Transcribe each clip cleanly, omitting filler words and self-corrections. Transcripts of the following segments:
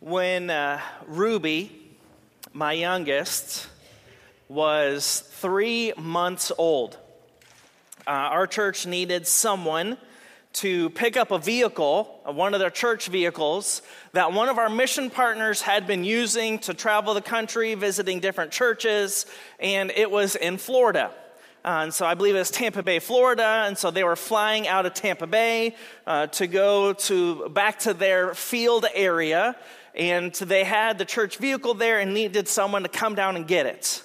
When Ruby, my youngest, was 3 months old, our church needed someone to pick up a vehicle, one of their church vehicles, that one of our mission partners had been using to travel the country, visiting different churches, and it was in Florida. And so I believe it was Tampa Bay, Florida, and so they were flying out of Tampa Bay to go back to their field area, and they had the church vehicle there and needed someone to come down and get it.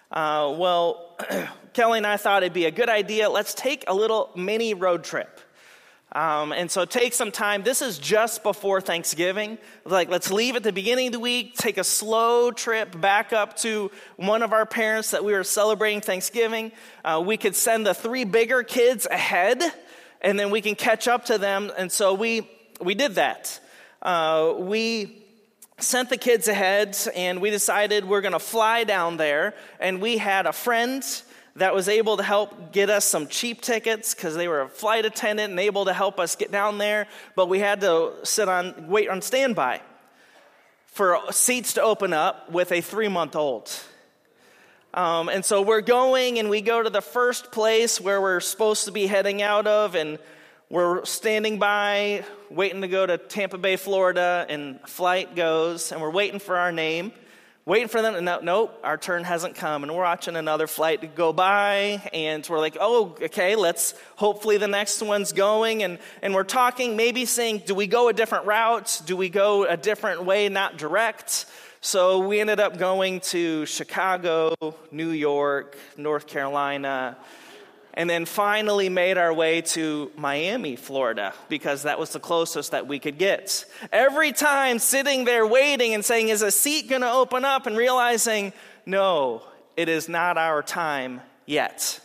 Kelly and I thought it'd be a good idea. Let's take a little mini road trip. And so take some time. This is just before Thanksgiving. Let's leave at the beginning of the week, take a slow trip back up to one of our parents that we were celebrating Thanksgiving. We could send the 3 bigger kids ahead, and then we can catch up to them. And so we did that. We sent the kids ahead, and we decided we're going to fly down there. And we had a friend that was able to help get us some cheap tickets because they were a flight attendant and able to help us get down there. But we had to wait on standby for seats to open up with a 3-month-old. And so we're going, and we go to the first place where we're supposed to be heading out of, and we're standing by, waiting to go to Tampa Bay, Florida, and flight goes, and we're waiting for our name. Waiting for them, and nope, our turn hasn't come, and we're watching another flight go by, and we're like, oh, okay, hopefully the next one's going, and we're talking, maybe saying, do we go a different route? Do we go a different way, not direct? So we ended up going to Chicago, New York, North Carolina, and then finally made our way to Miami, Florida, because that was the closest that we could get. Every time sitting there waiting and saying, is a seat going to open up? And realizing, no, it is not our time yet.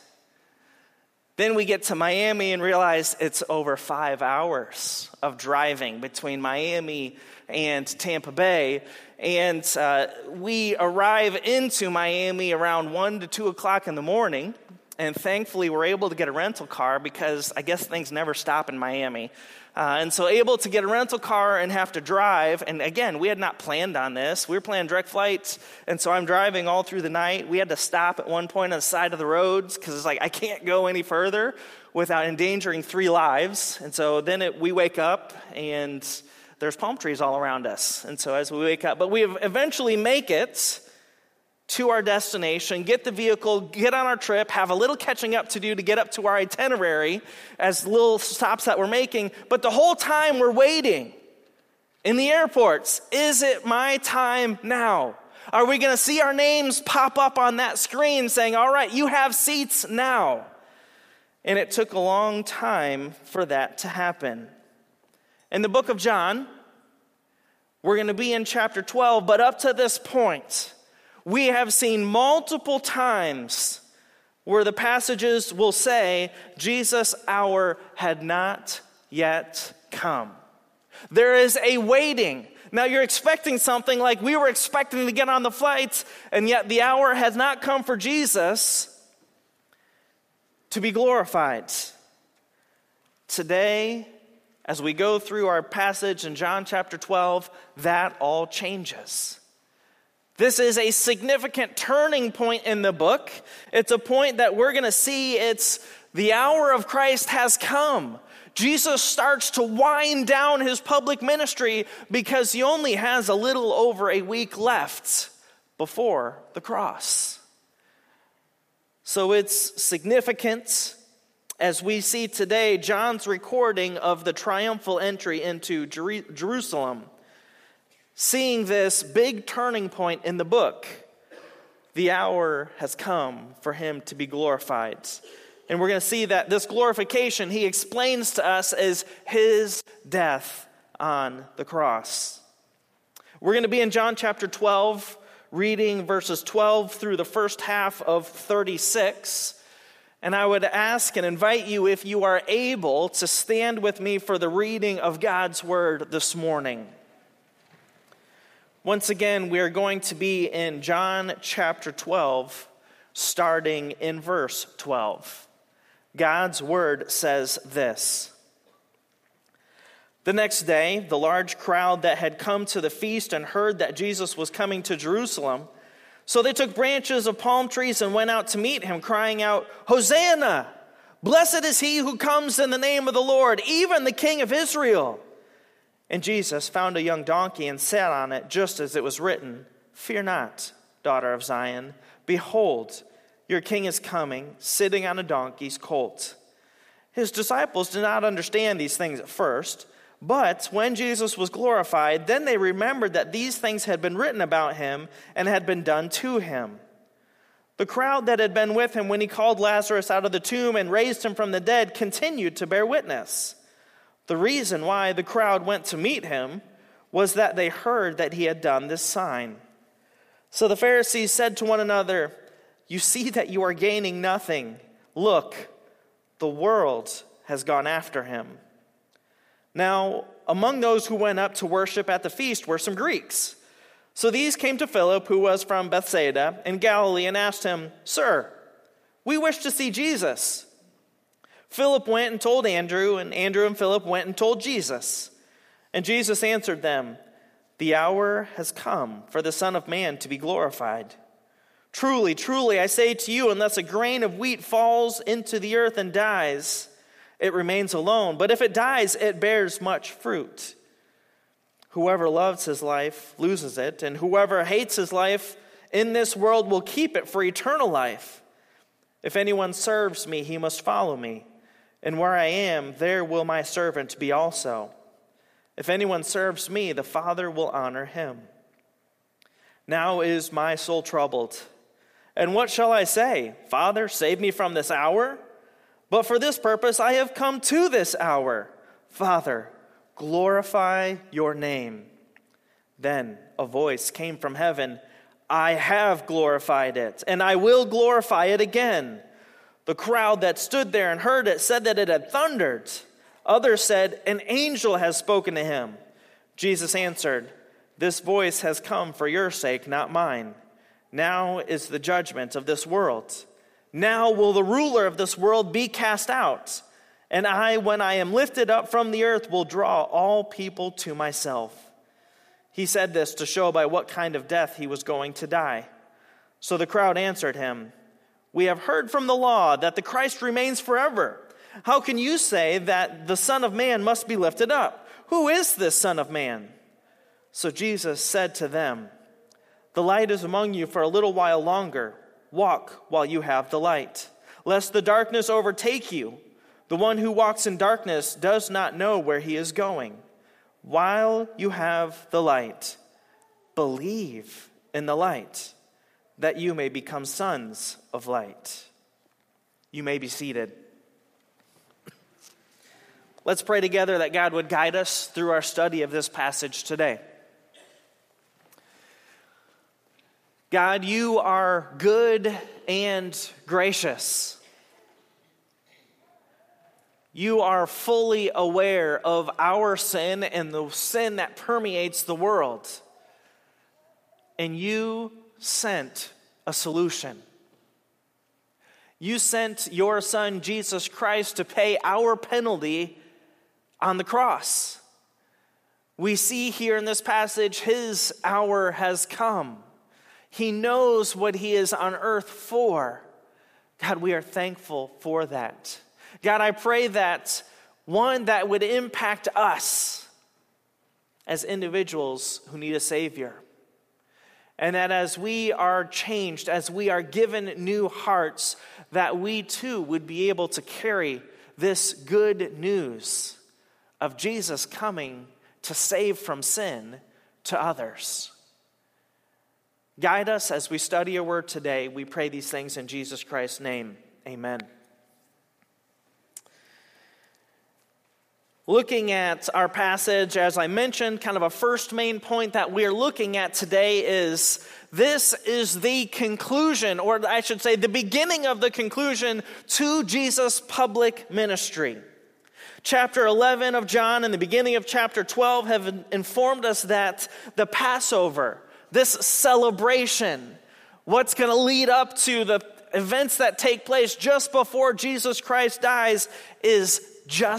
Then we get to Miami and realize it's over 5 hours of driving between Miami and Tampa Bay. And we arrive into Miami around 1 to 2 o'clock in the morning. And thankfully, we're able to get a rental car because I guess things never stop in Miami. And so able to get a rental car and have to drive. And again, we had not planned on this. We were planning direct flights. And so I'm driving all through the night. We had to stop at one point on the side of the roads because it's like, I can't go any further without endangering 3 lives. And so then we wake up and there's palm trees all around us. And so as we wake up, but we eventually make it to our destination, get the vehicle, get on our trip, have a little catching up to do to get up to our itinerary as little stops that we're making. But the whole time we're waiting in the airports, is it my time now? Are we going to see our names pop up on that screen saying, all right, you have seats now? And it took a long time for that to happen. In the book of John, we're going to be in chapter 12, but up to this point, we have seen multiple times where the passages will say, Jesus' hour had not yet come. There is a waiting. Now you're expecting something like we were expecting to get on the flight, and yet the hour has not come for Jesus to be glorified. Today, as we go through our passage in John chapter 12, that all changes. This is a significant turning point in the book. It's a point that we're going to see it's the hour of Christ has come. Jesus starts to wind down his public ministry because he only has a little over a week left before the cross. So it's significant as we see today John's recording of the triumphal entry into Jerusalem. Seeing this big turning point in the book, the hour has come for him to be glorified. And we're going to see that this glorification, he explains to us, as his death on the cross. We're going to be in John chapter 12, reading verses 12 through the first half of 36. And I would ask and invite you, if you are able, to stand with me for the reading of God's word this morning. Once again, we are going to be in John chapter 12, starting in verse 12. God's word says this: The next day, the large crowd that had come to the feast and heard that Jesus was coming to Jerusalem, so they took branches of palm trees and went out to meet him, crying out, "Hosanna! Blessed is he who comes in the name of the Lord, even the King of Israel." And Jesus found a young donkey and sat on it, just as it was written, "Fear not, daughter of Zion. Behold, your king is coming, sitting on a donkey's colt." His disciples did not understand these things at first, but when Jesus was glorified, then they remembered that these things had been written about him and had been done to him. The crowd that had been with him when he called Lazarus out of the tomb and raised him from the dead continued to bear witness. The reason why the crowd went to meet him was that they heard that he had done this sign. So the Pharisees said to one another, "You see that you are gaining nothing. Look, the world has gone after him." Now, among those who went up to worship at the feast were some Greeks. So these came to Philip, who was from Bethsaida in Galilee, and asked him, "Sir, we wish to see Jesus." Philip went and told Andrew, and Andrew and Philip went and told Jesus. And Jesus answered them, "The hour has come for the Son of Man to be glorified. Truly, truly, I say to you, unless a grain of wheat falls into the earth and dies, it remains alone. But if it dies, it bears much fruit. Whoever loves his life loses it, and whoever hates his life in this world will keep it for eternal life. If anyone serves me, he must follow me, and where I am, there will my servant be also. If anyone serves me, the Father will honor him. Now is my soul troubled. And what shall I say? Father, save me from this hour? But for this purpose I have come to this hour. Father, glorify your name." Then a voice came from heaven, "I have glorified it, and I will glorify it again." The crowd that stood there and heard it said that it had thundered. Others said, "An angel has spoken to him." Jesus answered, "This voice has come for your sake, not mine. Now is the judgment of this world. Now will the ruler of this world be cast out. And I, when I am lifted up from the earth, will draw all people to myself." He said this to show by what kind of death he was going to die. So the crowd answered him, "We have heard from the law that the Christ remains forever. How can you say that the Son of Man must be lifted up? Who is this Son of Man?" So Jesus said to them, "The light is among you for a little while longer. Walk while you have the light, lest the darkness overtake you. The one who walks in darkness does not know where he is going. While you have the light, believe in the light, that you may become sons of light." You may be seated. Let's pray together that God would guide us through our study of this passage today. God, you are good and gracious. You are fully aware of our sin and the sin that permeates the world. And you sent a solution. You sent your Son, Jesus Christ, to pay our penalty on the cross. We see here in this passage, his hour has come. He knows what he is on earth for. God, we are thankful for that. God, I pray that, one, that would impact us as individuals who need a Savior. And that as we are changed, as we are given new hearts, that we too would be able to carry this good news of Jesus coming to save from sin to others. Guide us as we study your word today. We pray these things in Jesus Christ's name. Amen. Looking at our passage, as I mentioned, kind of a first main point that we're looking at today is this is the conclusion, or I should say the beginning of the conclusion to Jesus' public ministry. Chapter 11 of John and the beginning of chapter 12 have informed us that the Passover, this celebration, what's going to lead up to the events that take place just before Jesus Christ dies, is just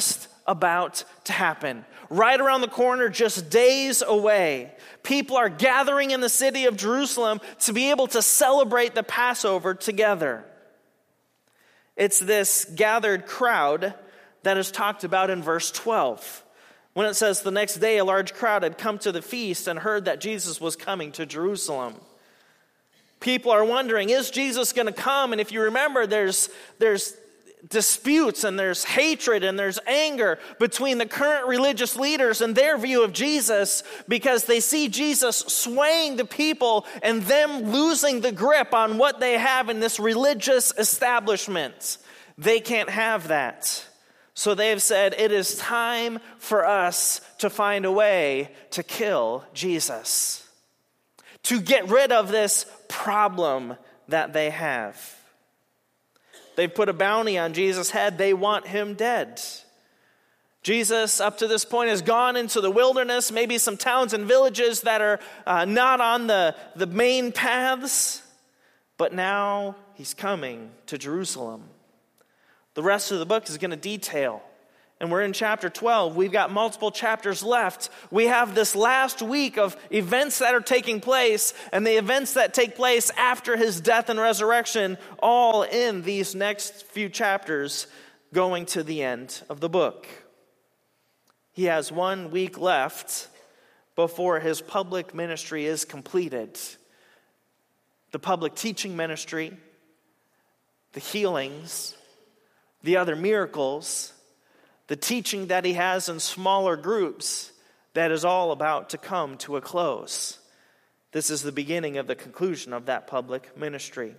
about to happen. Right around the corner, just days away, people are gathering in the city of Jerusalem to be able to celebrate the Passover together. It's this gathered crowd that is talked about in verse 12. When it says, the next day a large crowd had come to the feast and heard that Jesus was coming to Jerusalem. People are wondering, is Jesus going to come? And if you remember, there's disputes and there's hatred and there's anger between the current religious leaders and their view of Jesus because they see Jesus swaying the people and them losing the grip on what they have in this religious establishment. They can't have that. So they've said, it is time for us to find a way to kill Jesus, to get rid of this problem that they have. They've put a bounty on Jesus' head. They want him dead. Jesus, up to this point, has gone into the wilderness, maybe some towns and villages that are not on the main paths, but now he's coming to Jerusalem. The rest of the book is going to detail. And we're in chapter 12. We've got multiple chapters left. We have this last week of events that are taking place and the events that take place after his death and resurrection, all in these next few chapters going to the end of the book. He has 1 week left before his public ministry is completed. The public teaching ministry, the healings, the other miracles, the teaching that he has in smaller groups, that is all about to come to a close. This is the beginning of the conclusion of that public ministry.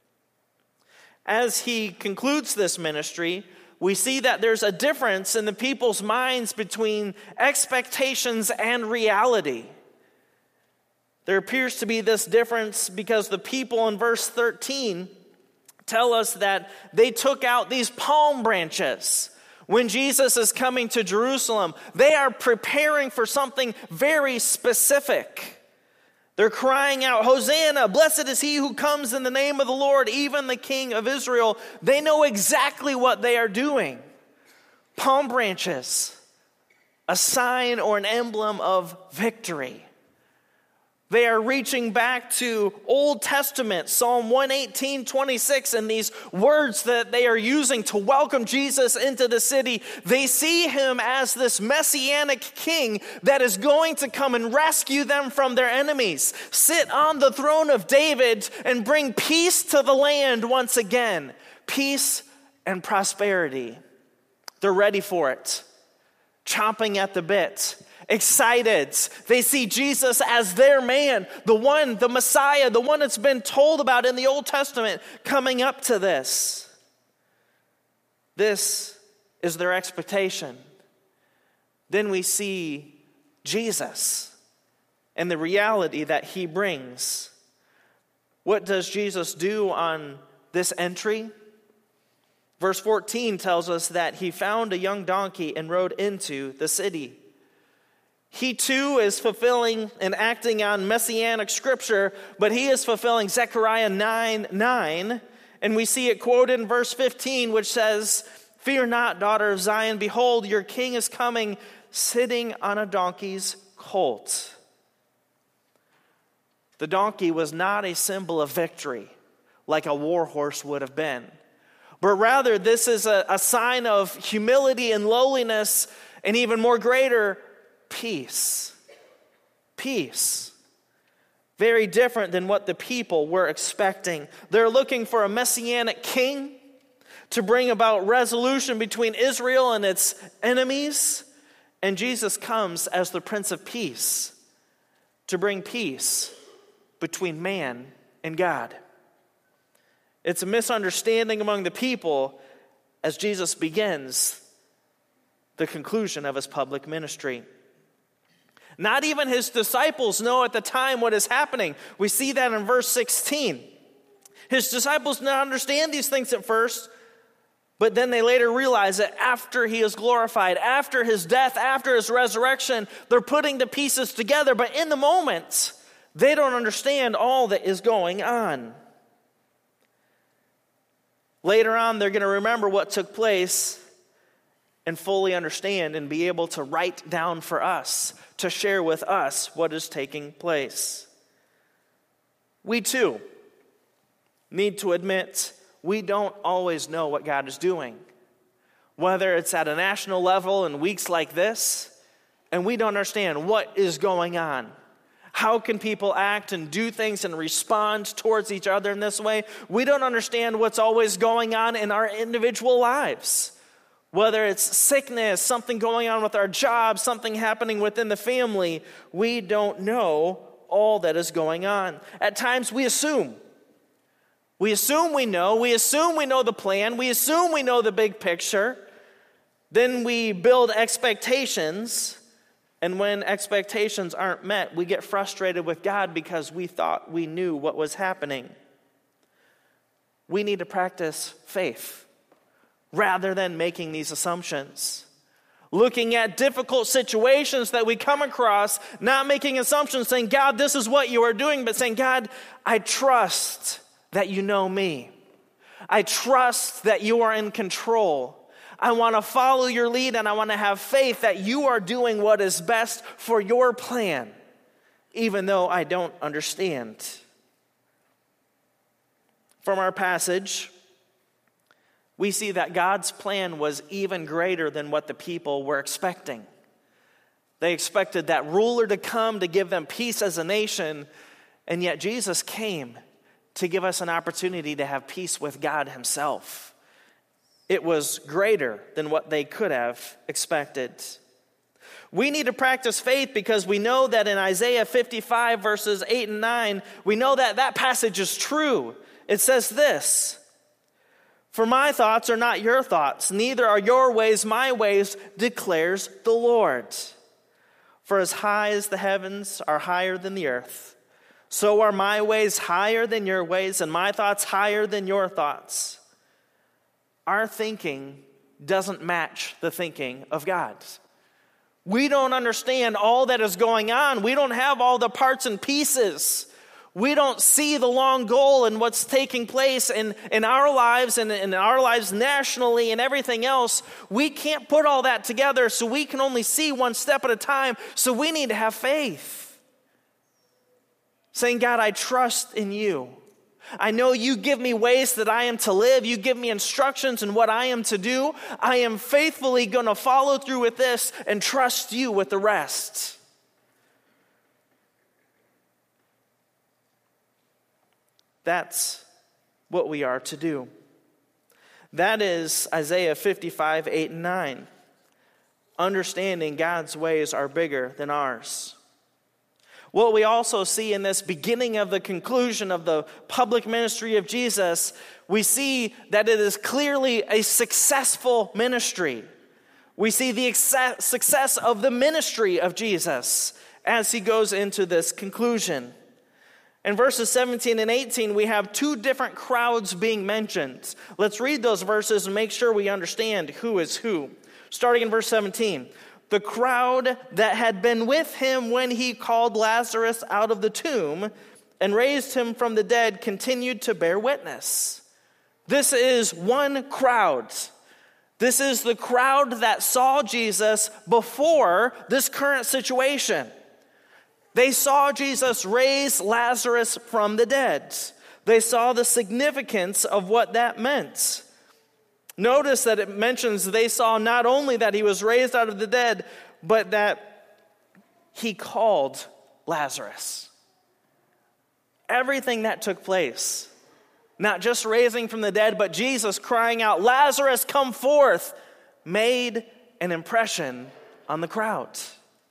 As he concludes this ministry, we see that there's a difference in the people's minds between expectations and reality. There appears to be this difference because the people in verse 13 tell us that they took out these palm branches. When Jesus is coming to Jerusalem, they are preparing for something very specific. They're crying out, Hosanna, blessed is he who comes in the name of the Lord, even the King of Israel. They know exactly what they are doing. Palm branches, a sign or an emblem of victory. They are reaching back to Old Testament, Psalm 118:26, and these words that they are using to welcome Jesus into the city. They see him as this messianic king that is going to come and rescue them from their enemies, sit on the throne of David, and bring peace to the land once again. Peace and prosperity. They're ready for it, chomping at the bit. Excited. They see Jesus as their man, the one, the Messiah, the one that's been told about in the Old Testament, coming up to this. This is their expectation. Then we see Jesus and the reality that he brings. What does Jesus do on this entry? Verse 14 tells us that he found a young donkey and rode into the city. He too is fulfilling and acting on messianic scripture, but he is fulfilling Zechariah 9:9, and we see it quoted in verse 15, which says, "Fear not, daughter of Zion, behold, your king is coming, sitting on a donkey's colt." The donkey was not a symbol of victory, like a war horse would have been, but rather this is a sign of humility and lowliness, and even more greater, peace. Peace. Very different than what the people were expecting. They're looking for a messianic king to bring about resolution between Israel and its enemies. And Jesus comes as the Prince of Peace to bring peace between man and God. It's a misunderstanding among the people as Jesus begins the conclusion of his public ministry. Not even his disciples know at the time what is happening. We see that in verse 16. His disciples did not understand these things at first, but then they later realize that after he is glorified, after his death, after his resurrection, they're putting the pieces together. But in the moment, they don't understand all that is going on. Later on, they're going to remember what took place and fully understand and be able to write down for us, to share with us what is taking place. We too need to admit we don't always know what God is doing. Whether it's at a national level in weeks like this, and we don't understand what is going on. How can people act and do things and respond towards each other in this way? We don't understand what's always going on in our individual lives. Whether it's sickness, something going on with our job, something happening within the family, we don't know all that is going on. At times we assume. We assume we know. We assume we know the plan. We assume we know the big picture. Then we build expectations. And when expectations aren't met, we get frustrated with God because we thought we knew what was happening. We need to practice faith rather than making these assumptions. Looking at difficult situations that we come across, not making assumptions, saying, God, this is what you are doing, but saying, God, I trust that you know me. I trust that you are in control. I want to follow your lead, and I want to have faith that you are doing what is best for your plan, even though I don't understand. From our passage, we see that God's plan was even greater than what the people were expecting. They expected that ruler to come to give them peace as a nation, and yet Jesus came to give us an opportunity to have peace with God himself. It was greater than what they could have expected. We need to practice faith because we know that in Isaiah 55 verses 8 and 9, we know that that passage is true. It says this, "For my thoughts are not your thoughts, neither are your ways my ways, declares the Lord. For as high as the heavens are higher than the earth, so are my ways higher than your ways, and my thoughts higher than your thoughts." Our thinking doesn't match the thinking of God. We don't understand all that is going on. We don't have all the parts and pieces. We don't see the long goal and what's taking place in our lives and in our lives nationally and everything else. We can't put all that together, so we can only see one step at a time. So we need to have faith. Saying, God, I trust in you. I know you give me ways that I am to live. You give me instructions in what I am to do. I am faithfully going to follow through with this and trust you with the rest. That's what we are to do. That is Isaiah 55, 8 and 9. Understanding God's ways are bigger than ours. What we also see in this beginning of the conclusion of the public ministry of Jesus, we see that it is clearly a successful ministry. We see the success of the ministry of Jesus as he goes into this conclusion. In verses 17 and 18, we have two different crowds being mentioned. Let's read those verses and make sure we understand who is who. Starting in verse 17. The crowd that had been with him when he called Lazarus out of the tomb and raised him from the dead continued to bear witness. This is one crowd. This is the crowd that saw Jesus before this current situation. They saw Jesus raise Lazarus from the dead. They saw the significance of what that meant. Notice that it mentions they saw not only that he was raised out of the dead, but that he called Lazarus. Everything that took place, not just raising from the dead, but Jesus crying out, Lazarus, come forth, made an impression on the crowd.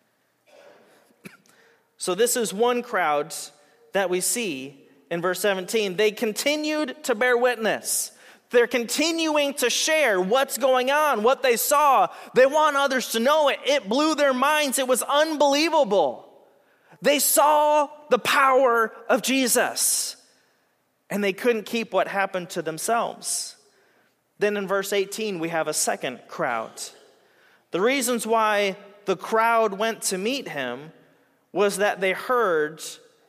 So this is one crowd that we see in verse 17. They continued to bear witness. They're continuing to share what's going on, what they saw. They want others to know it. It blew their minds. It was unbelievable. They saw the power of Jesus, and they couldn't keep what happened to themselves. Then in verse 18, we have a second crowd. The reasons why the crowd went to meet him was that they heard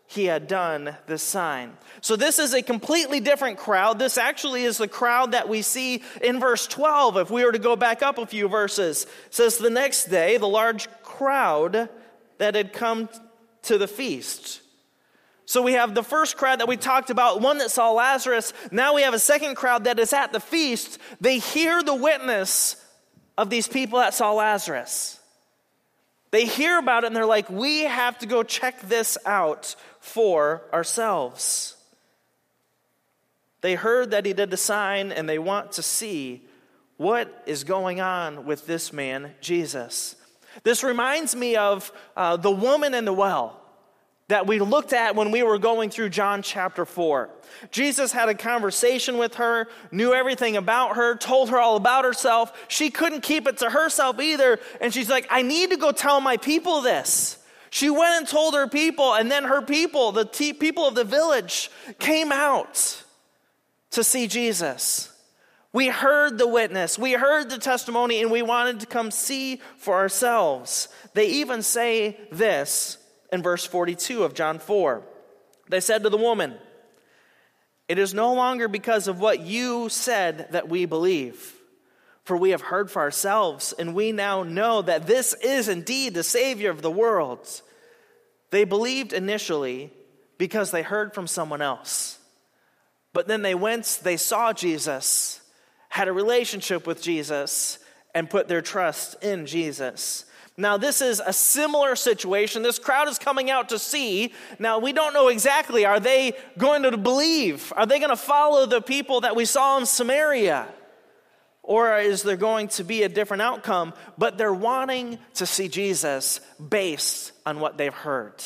he had done this sign. So this is a completely different crowd. This actually is the crowd that we see in verse 12. If we were to go back up a few verses, it says, the next day, the large crowd that had come to the feast. So we have the first crowd that we talked about, one that saw Lazarus. Now we have a second crowd that is at the feast. They hear the witness of these people that saw Lazarus. They hear about it and they're like, we have to go check this out for ourselves. They heard that he did the sign and they want to see what is going on with this man, Jesus. This reminds me of the woman in the well that we looked at when we were going through John chapter 4. Jesus had a conversation with her, knew everything about her, told her all about herself. She couldn't keep it to herself either. And she's like, I need to go tell my people this. She went and told her people, and then her people, the people of the village, came out to see Jesus. We heard the witness, we heard the testimony, and we wanted to come see for ourselves. They even say this in verse 42 of John 4. They said to the woman, it is no longer because of what you said that we believe, for we have heard for ourselves, and we now know that this is indeed the Savior of the world. They believed initially because they heard from someone else. But then they went, they saw Jesus, had a relationship with Jesus, and put their trust in Jesus. Now, this is a similar situation. This crowd is coming out to see. Now, we don't know exactly, are they going to believe? Are they going to follow the people that we saw in Samaria? Or is there going to be a different outcome? But they're wanting to see Jesus based on what they've heard.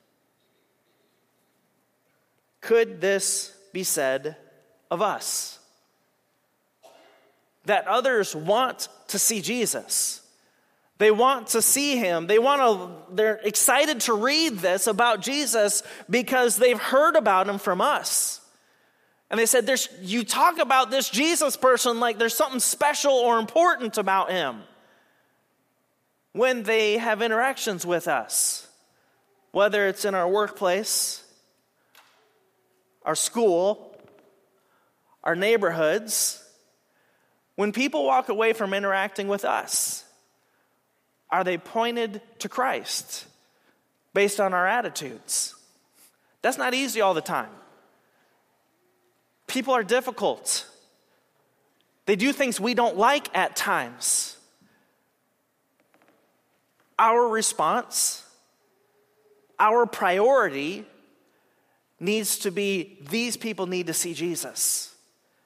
Could this be said of us? That others want to see Jesus. They want to see him. They're excited to read this about Jesus because they've heard about him from us. And they said, you talk about this Jesus person like there's something special or important about him. When they have interactions with us, whether it's in our workplace, our school, our neighborhoods, when people walk away from interacting with us, are they pointed to Christ based on our attitudes? That's not easy all the time. People are difficult. They do things we don't like at times. Our response, our priority needs to be, these people need to see Jesus.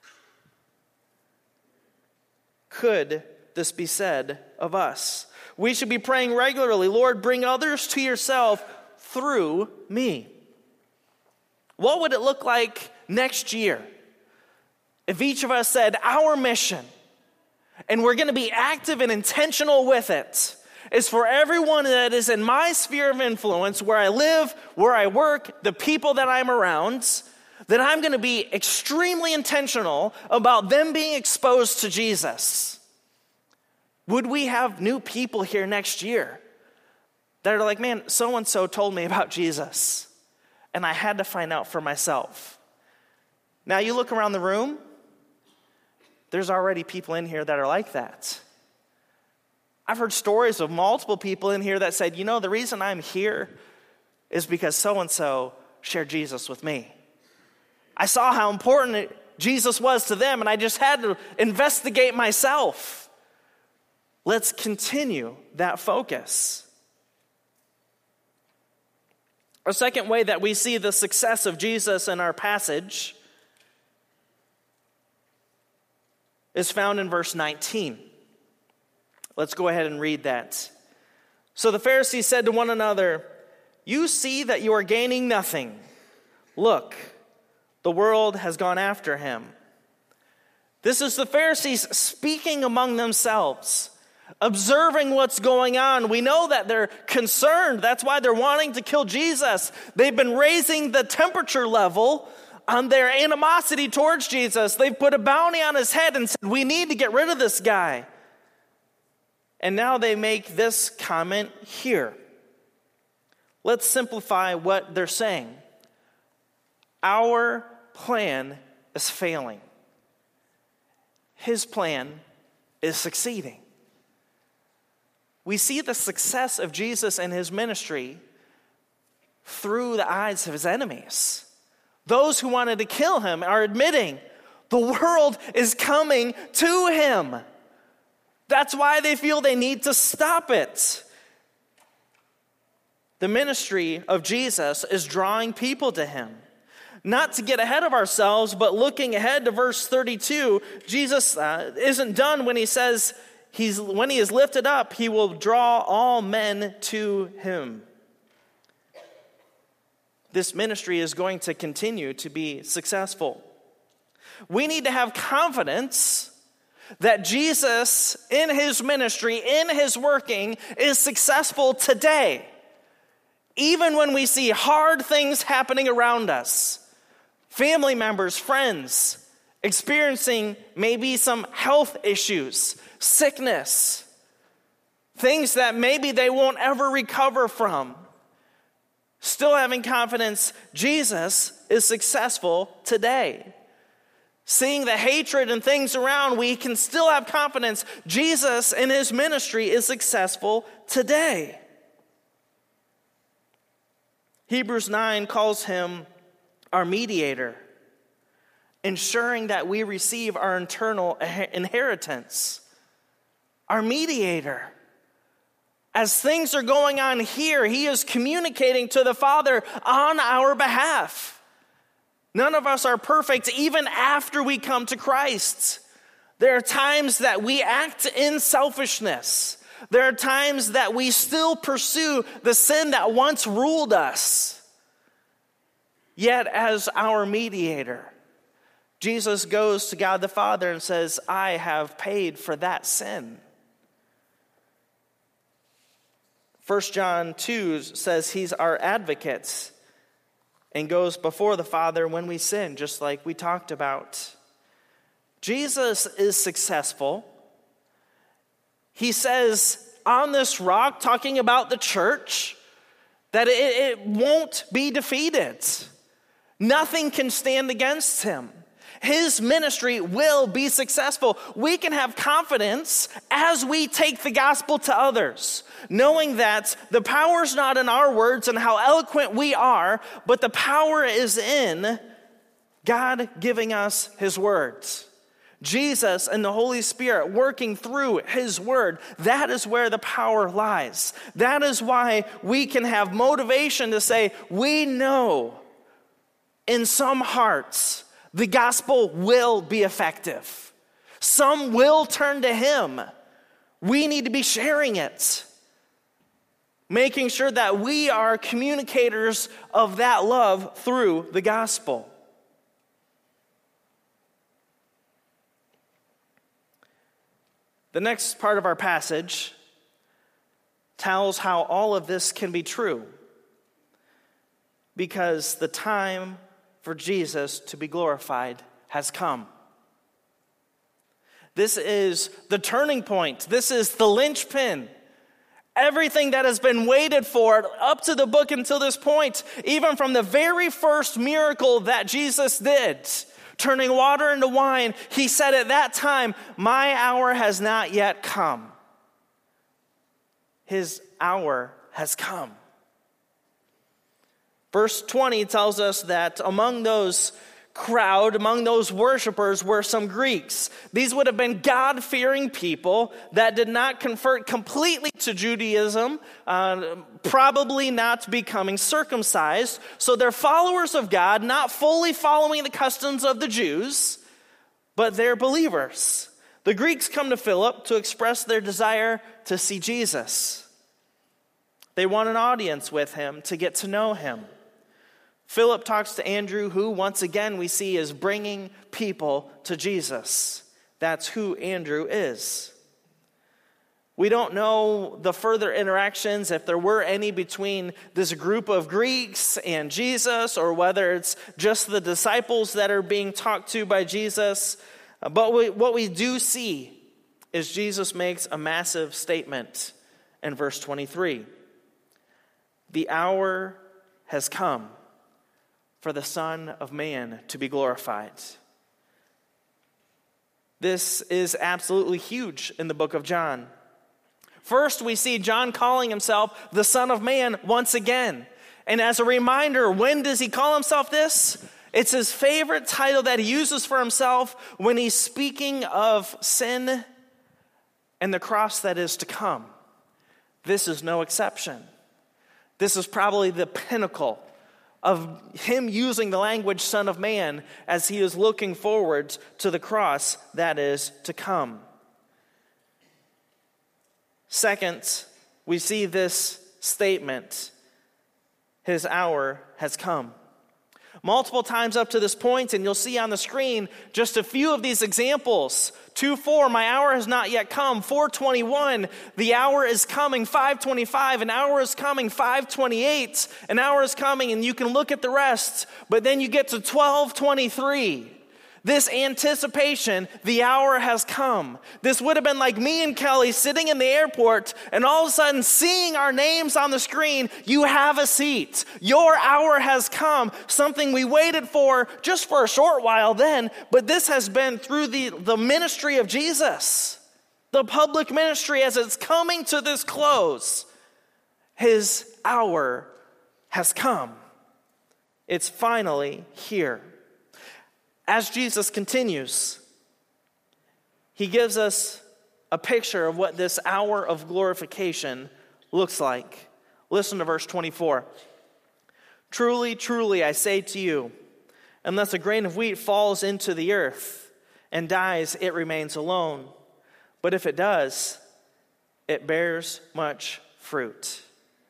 Could this be said of us? We should be praying regularly, Lord, bring others to yourself through me. What would it look like next year if each of us said, our mission, and we're going to be active and intentional with it, is for everyone that is in my sphere of influence, where I live, where I work, the people that I'm around, that I'm going to be extremely intentional about them being exposed to Jesus. Would we have new people here next year that are like, man, so-and-so told me about Jesus, and I had to find out for myself. Now you look around the room, there's already people in here that are like that. I've heard stories of multiple people in here that said, the reason I'm here is because so-and-so shared Jesus with me. I saw how important Jesus was to them, and I just had to investigate myself. Let's continue that focus. A second way that we see the success of Jesus in our passage is found in verse 19. Let's go ahead and read that. So the Pharisees said to one another, you see that you are gaining nothing. Look, the world has gone after him. This is the Pharisees speaking among themselves, observing what's going on. We know that they're concerned. That's why they're wanting to kill Jesus. They've been raising the temperature level on their animosity towards Jesus. They've put a bounty on his head and said, we need to get rid of this guy. And now they make this comment here. Let's simplify what they're saying. our plan is failing. His plan is succeeding. We see the success of Jesus and his ministry through the eyes of his enemies. Those who wanted to kill him are admitting the world is coming to him. That's why they feel they need to stop it. The ministry of Jesus is drawing people to him. Not to get ahead of ourselves, but looking ahead to verse 32, Jesus isn't done when he says, when he is lifted up, he will draw all men to him. This ministry is going to continue to be successful. We need to have confidence that Jesus, in his ministry, in his working, is successful today. Even when we see hard things happening around us, family members, friends, experiencing maybe some health issues, sickness, things that maybe they won't ever recover from. Still having confidence, Jesus is successful today. Seeing the hatred and things around, we can still have confidence Jesus in his ministry is successful today. Hebrews 9 calls him our mediator, ensuring that we receive our eternal inheritance. Our mediator. As things are going on here, he is communicating to the Father on our behalf. None of us are perfect even after we come to Christ. There are times that we act in selfishness. There are times that we still pursue the sin that once ruled us. Yet as our mediator, Jesus goes to God the Father and says, I have paid for that sin. 1 John 2 says he's our advocate and goes before the Father when we sin, just like we talked about. Jesus is successful. He says on this rock, talking about the church, that it won't be defeated. Nothing can stand against him. His ministry will be successful. We can have confidence as we take the gospel to others, knowing that the power is not in our words and how eloquent we are, but the power is in God giving us his words. Jesus and the Holy Spirit working through his word. That is where the power lies. That is why we can have motivation to say, we know in some hearts the gospel will be effective. Some will turn to him. We need to be sharing it. Making sure that we are communicators of that love through the gospel. The next part of our passage tells how all of this can be true. Because the time for Jesus to be glorified has come. This is the turning point. This is the linchpin. Everything that has been waited for up to the book until this point, even from the very first miracle that Jesus did, turning water into wine, he said at that time, my hour has not yet come. His hour has come. Verse 20 tells us that among those crowd, among those worshipers were some Greeks. These would have been God-fearing people that did not convert completely to Judaism, probably not becoming circumcised. So they're followers of God, not fully following the customs of the Jews, but they're believers. The Greeks come to Philip to express their desire to see Jesus. They want an audience with him to get to know him. Philip talks to Andrew, who once again we see is bringing people to Jesus. That's who Andrew is. We don't know the further interactions, if there were any, between this group of Greeks and Jesus, or whether it's just the disciples that are being talked to by Jesus. But what we do see is Jesus makes a massive statement in verse 23. The hour has come for the Son of Man to be glorified. This is absolutely huge in the book of John. First, we see John calling himself the Son of Man once again. And as a reminder, when does he call himself this? It's his favorite title that he uses for himself when he's speaking of sin and the cross that is to come. This is no exception. This is probably the pinnacle of him using the language Son of Man as he is looking forward to the cross that is to come. Second, we see this statement, his hour has come. Multiple times up to this point, and you'll see on the screen just a few of these examples. 2:4, my hour has not yet come. 4:21, the hour is coming. 5:25, an hour is coming. 5:28, an hour is coming, and you can look at the rest. But then you get to 12:23. This anticipation, the hour has come. This would have been like me and Kelly sitting in the airport and all of a sudden seeing our names on the screen. You have a seat. Your hour has come. Something we waited for just for a short while then, but this has been through the ministry of Jesus, the public ministry as it's coming to this close. His hour has come. It's finally here. As Jesus continues, he gives us a picture of what this hour of glorification looks like. Listen to verse 24. Truly, truly, I say to you, unless a grain of wheat falls into the earth and dies, it remains alone. But if it does, it bears much fruit.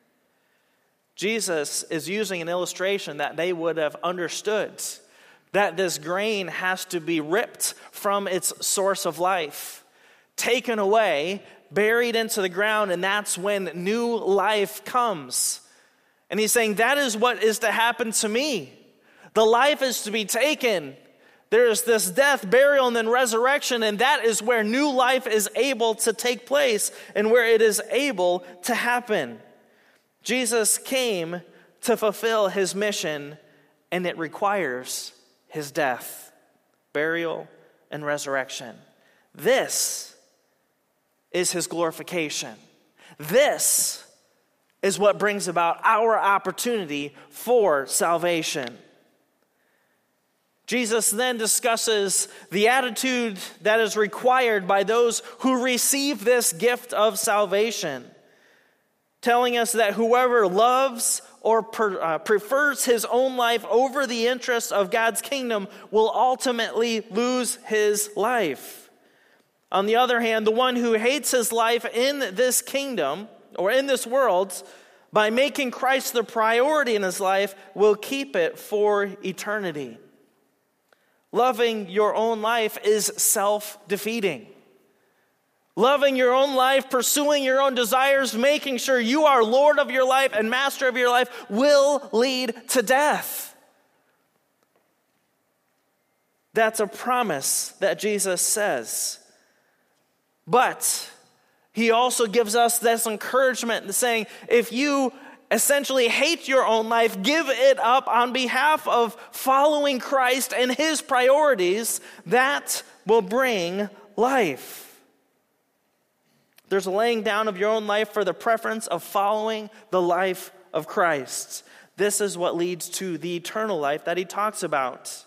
Jesus is using an illustration that they would have understood, that this grain has to be ripped from its source of life, taken away, buried into the ground, and that's when new life comes. And he's saying that is what is to happen to me. The life is to be taken. There's this death, burial, and then resurrection, and that is where new life is able to take place and where it is able to happen. Jesus came to fulfill his mission, and it requires his death, burial, and resurrection. This is his glorification. This is what brings about our opportunity for salvation. Jesus then discusses the attitude that is required by those who receive this gift of salvation, telling us that whoever loves or prefers his own life over the interests of God's kingdom will ultimately lose his life. On the other hand, the one who hates his life in this kingdom or in this world by making Christ the priority in his life will keep it for eternity. Loving your own life is self-defeating. Loving your own life, pursuing your own desires, making sure you are Lord of your life and master of your life will lead to death. That's a promise that Jesus says. But he also gives us this encouragement saying, if you essentially hate your own life, give it up on behalf of following Christ and his priorities, that will bring life. There's a laying down of your own life for the preference of following the life of Christ. This is what leads to the eternal life that he talks about.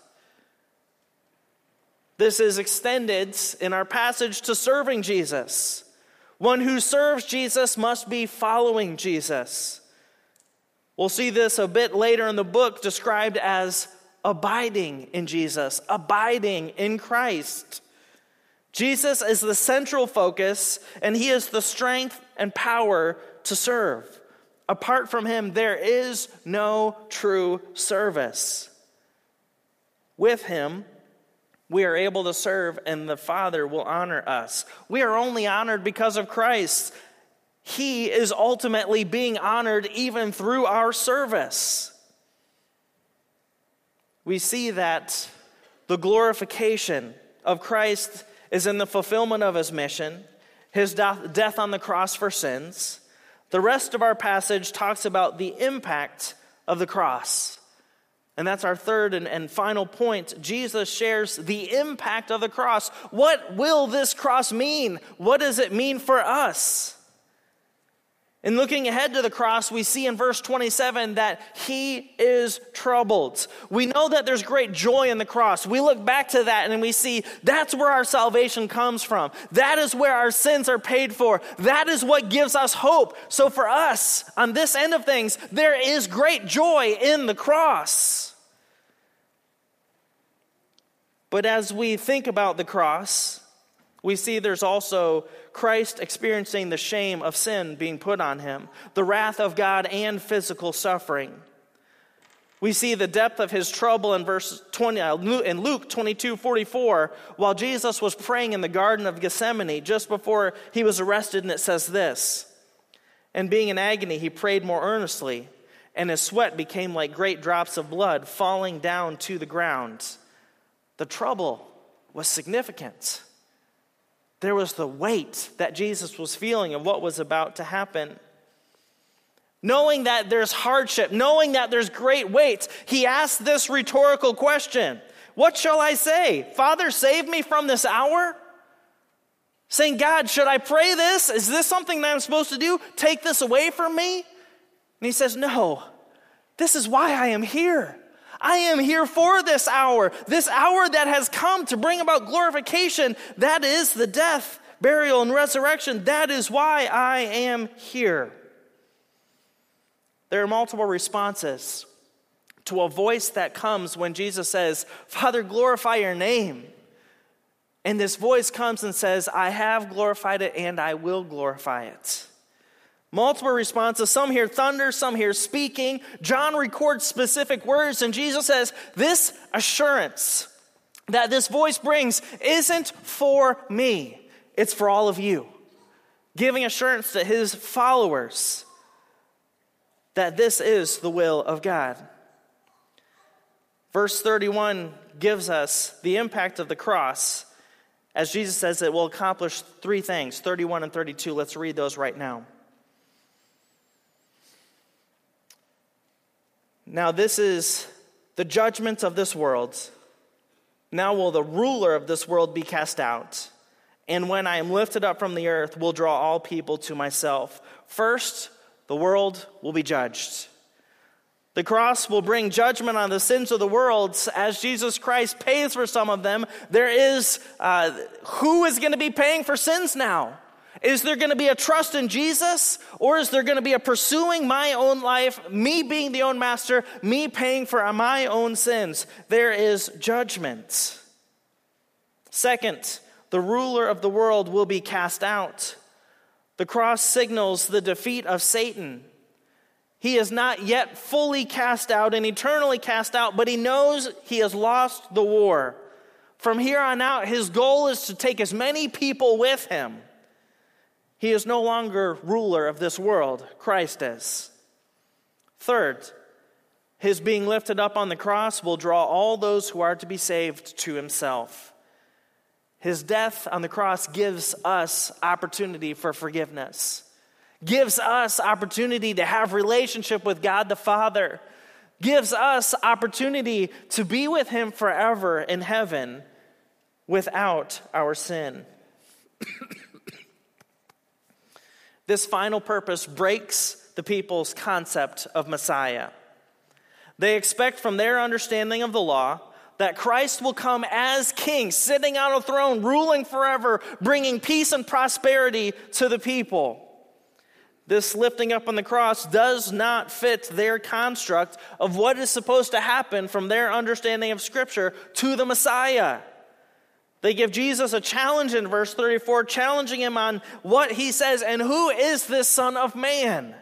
This is extended in our passage to serving Jesus. One who serves Jesus must be following Jesus. We'll see this a bit later in the book described as abiding in Jesus, abiding in Christ. Jesus is the central focus, and he is the strength and power to serve. Apart from him, there is no true service. With him, we are able to serve, and the Father will honor us. We are only honored because of Christ. He is ultimately being honored even through our service. We see that the glorification of Christ is in the fulfillment of his mission, his death on the cross for sins. The rest of our passage talks about the impact of the cross. And that's our third and final point. Jesus shares the impact of the cross. What will this cross mean? What does it mean for us? In looking ahead to the cross, we see in verse 27 that he is troubled. We know that there's great joy in the cross. We look back to that and we see that's where our salvation comes from. That is where our sins are paid for. That is what gives us hope. So for us, on this end of things, there is great joy in the cross. But as we think about the cross, we see there's also Christ experiencing the shame of sin being put on him, the wrath of God and physical suffering. We see the depth of his trouble in verse 20 in Luke 22:44, while Jesus was praying in the Garden of Gethsemane just before he was arrested, and it says this, "And being in agony, he prayed more earnestly, and his sweat became like great drops of blood falling down to the ground." The trouble was significant. There was the weight that Jesus was feeling of what was about to happen. Knowing that there's hardship, knowing that there's great weight, he asked this rhetorical question, "What shall I say? Father, save me from this hour?" Saying, "God, should I pray this? Is this something that I'm supposed to do? Take this away from me?" And he says, "No, this is why I am here. I am here for this hour that has come to bring about glorification. That is the death, burial, and resurrection. That is why I am here." There are multiple responses to a voice that comes when Jesus says, "Father, glorify your name." And this voice comes and says, "I have glorified it and I will glorify it." Multiple responses. Some hear thunder, some hear speaking. John records specific words, and Jesus says, this assurance that this voice brings isn't for me. It's for all of you. Giving assurance to his followers that this is the will of God. Verse 31 gives us the impact of the cross. As Jesus says, it will accomplish three things, 31 and 32. Let's read those right now. "Now this is the judgment of this world. Now will the ruler of this world be cast out. And when I am lifted up from the earth, will draw all people to myself. First, the world will be judged." The cross will bring judgment on the sins of the world as Jesus Christ pays for some of them. There is, who is going to be paying for sins now? Is there going to be a trust in Jesus, or is there going to be a pursuing my own life, me being the own master, me paying for my own sins? There is judgment. Second, the ruler of the world will be cast out. The cross signals the defeat of Satan. He is not yet fully cast out and eternally cast out, but he knows he has lost the war. From here on out, his goal is to take as many people with him. He is no longer ruler of this world. Christ is. Third, his being lifted up on the cross will draw all those who are to be saved to himself. His death on the cross gives us opportunity for forgiveness, gives us opportunity to have relationship with God the Father, gives us opportunity to be with him forever in heaven without our sin. This final purpose breaks the people's concept of Messiah. They expect from their understanding of the law that Christ will come as king, sitting on a throne, ruling forever, bringing peace and prosperity to the people. This lifting up on the cross does not fit their construct of what is supposed to happen from their understanding of Scripture to the Messiah. They give Jesus a challenge in verse 34, challenging him on what he says, and who is this Son of Man?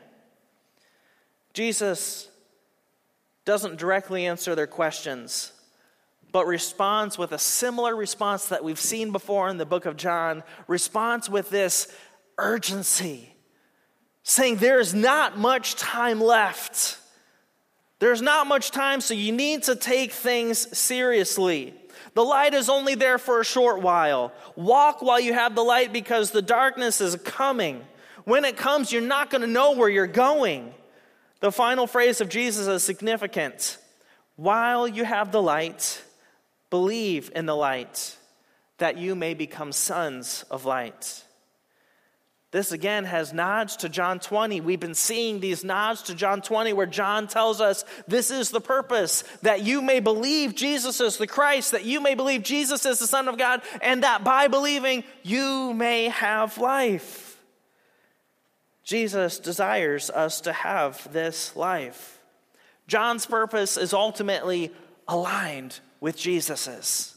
Jesus doesn't directly answer their questions, but responds with a similar response that we've seen before in the book of John, responds with this urgency, saying there's not much time left. There's not much time, so you need to take things seriously. The light is only there for a short while. Walk while you have the light, because the darkness is coming. When it comes, you're not going to know where you're going. The final phrase of Jesus is significant. while you have the light, believe in the light, that you may become sons of light. This again has nods to John 20. We've been seeing these nods to John 20 where John tells us this is the purpose, that you may believe Jesus is the Christ, that you may believe Jesus is the Son of God, and that by believing you may have life. Jesus desires us to have this life. John's purpose is ultimately aligned with Jesus's.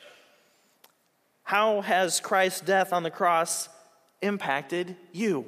How has Christ's death on the cross impacted you?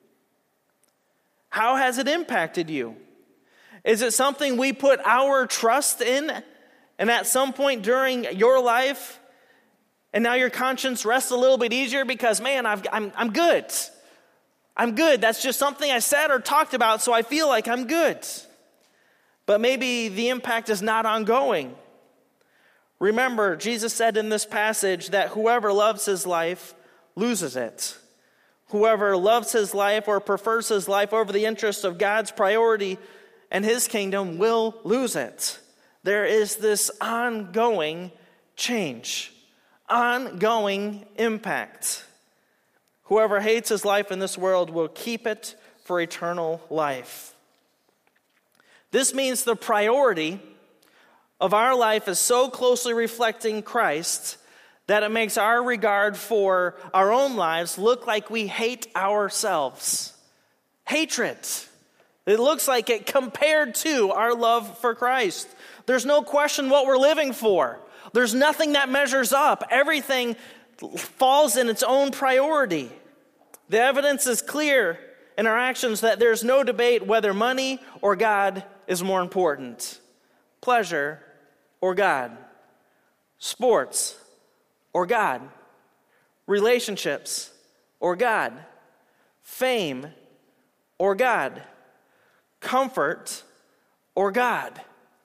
How has it impacted you? Is it something we put our trust in, and at some point during your life, and now your conscience rests a little bit easier because, man, I'm good. I'm good. That's just something I said or talked about, so I feel like I'm good. But maybe the impact is not ongoing. Remember, Jesus said in this passage that whoever loves his life loses it. Whoever loves his life or prefers his life over the interests of God's priority and his kingdom will lose it. There is this ongoing change, ongoing impact. Whoever hates his life in this world will keep it for eternal life. This means the priority of our life is so closely reflecting Christ that it makes our regard for our own lives look like we hate ourselves. Hatred. It looks like it compared to our love for Christ. There's no question what we're living for. There's nothing that measures up. Everything falls in its own priority. The evidence is clear in our actions that there's no debate whether money or God is more important. Pleasure or God. Sports or God, relationships or God, fame or God, comfort or God.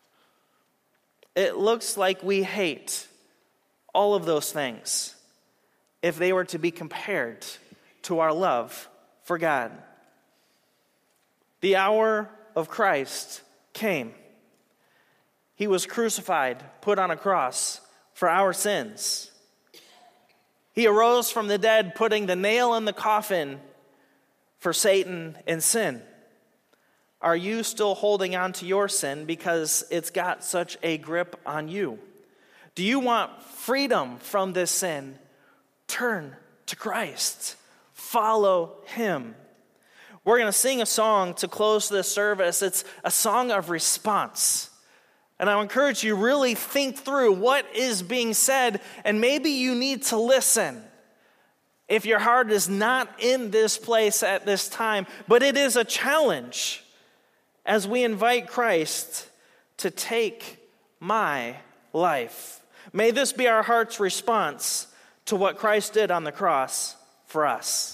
It looks like we hate all of those things if they were to be compared to our love for God. The hour of Christ came. He was crucified, put on a cross for our sins. He arose from the dead, putting the nail in the coffin for Satan and sin. Are you still holding on to your sin because it's got such a grip on you? Do you want freedom from this sin? Turn to Christ. Follow him. We're going to sing a song to close this service. It's a song of response. And I encourage you really think through what is being said, and maybe you need to listen if your heart is not in this place at this time. But it is a challenge as we invite Christ to take my life. May this be our heart's response to what Christ did on the cross for us.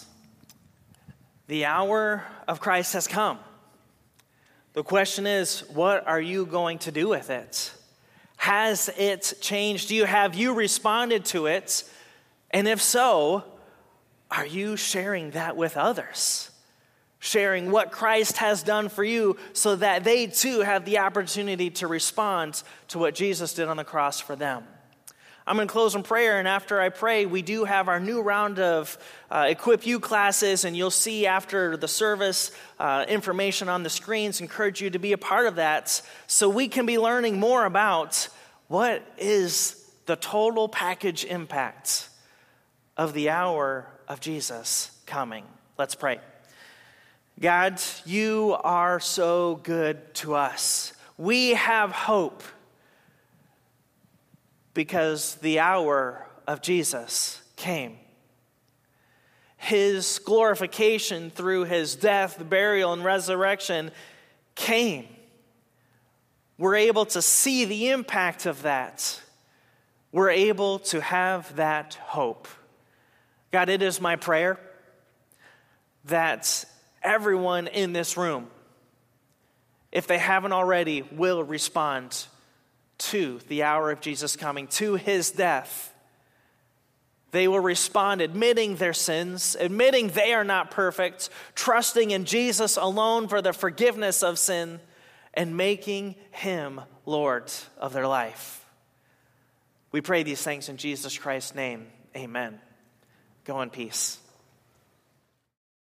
The hour of Christ has come. The question is, what are you going to do with it? Has it changed you? Have you responded to it? And if so, are you sharing that with others? Sharing what Christ has done for you so that they too have the opportunity to respond to what Jesus did on the cross for them. I'm going to close in prayer, and after I pray, we do have our new round of Equip You classes, and you'll see after the service information on the screens. Encourage you to be a part of that so we can be learning more about what is the total package impact of the hour of Jesus coming. Let's pray. God, you are so good to us. We have hope because the hour of Jesus came. His glorification through his death, burial, and resurrection came. We're able to see the impact of that. We're able to have that hope. God, it is my prayer that everyone in this room, if they haven't already, will respond to the hour of Jesus coming, to his death. They will respond admitting their sins, admitting they are not perfect, trusting in Jesus alone for the forgiveness of sin, and making him Lord of their life. We pray these things in Jesus Christ's name. Amen. Go in peace.